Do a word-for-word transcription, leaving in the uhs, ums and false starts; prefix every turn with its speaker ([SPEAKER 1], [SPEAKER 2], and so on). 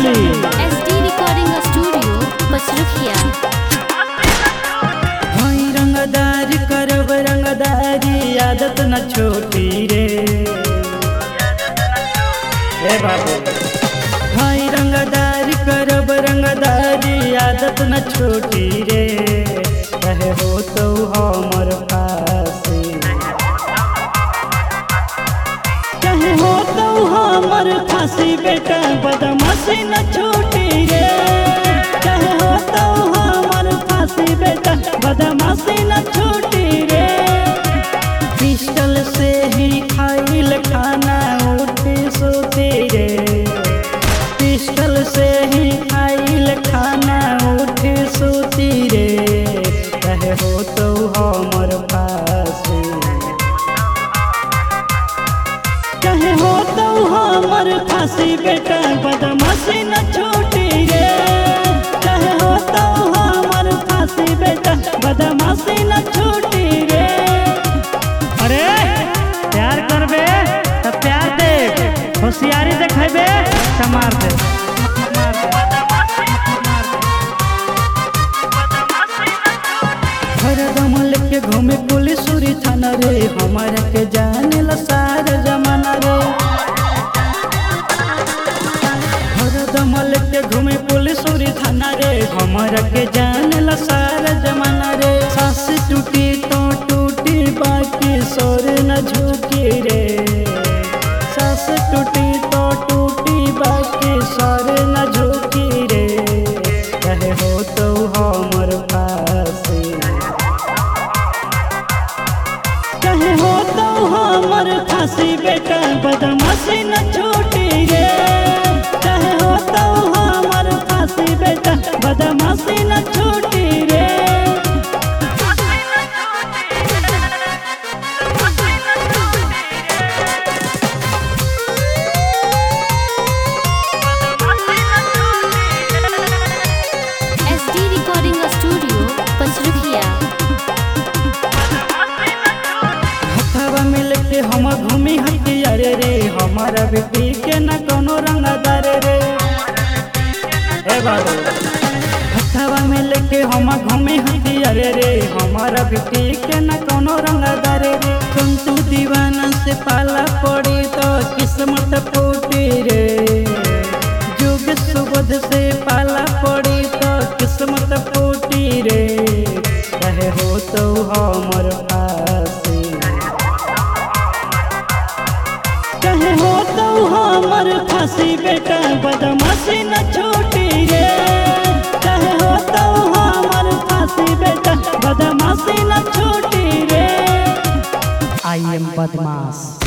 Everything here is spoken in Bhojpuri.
[SPEAKER 1] चली।
[SPEAKER 2] SD recording studio Pachrukhiya.
[SPEAKER 1] हई रंगदारी करब रंगदारी आदत न छोटी रे ए बाबू। हई रंगदारी करब रंगदारी आदत न छोटी रे कहे हो तो हमर फांसी कहे हो तो हमर फांसी बेटा बदमाशी न छोटी रे कहे हो तो हमर फांसी बेटा बदमाशी न छोटी रे। पिस्टल से ही खाइल खाना उठी सोती रे पिस्टल से ही खाइल खाना उठी सोती रे कहे हो तो हमर फांसी कहे हो तो हमर फांसी बेटा बदमाशी न छोटी रे कहे हो तो हमर फांसी बेटा बदमाशी न छोटी रे। अरे प्यार करबे तो प्यार दे होशियारी देखेबे तो मार दे हरदम लेके घूमे पुलिस उरी थाना रे हमारा के जाने ला सारा जमाना रे हरदम लेके घूमे पुलिस उरी थाना रे हमारा के जाने ला सारा जमाना रे। सास टूटी तो टूटी बाकी सोर न झुकी रे सास टूटी तो टूटी बाकी सोर न झुकी रे कहे हो तो हमर फांसी कहे हो तो हमर फांसी बेटा बदमाशी न छोटी रे कहे हो तो हमर फांसी बेटा बदमाशी न छोटी रे।
[SPEAKER 2] SD recording studio Pachrukhiya.
[SPEAKER 1] हवा मिल के हम घूमी हथियार रे हमारा बेटी के न कोनो रंगदार रे ए बाबू। हवा मिल के हम घूमी हथियार रे हमारा बेटी के न कोनो रंगदार रे। संतु दीवाना से पाला पड़ी तो किस्मत फूटी रे जुग सुबोध से पाला पड़ी तो किस्मत फूटी रे कहे हो तो हमर फांसी कहे हो तो हमर फांसी बेटा बदमाशी न छोटी रे कहे हो तो हमर फांसी बेटा बदमाशी न छोटी रे। आई एम बदमाश।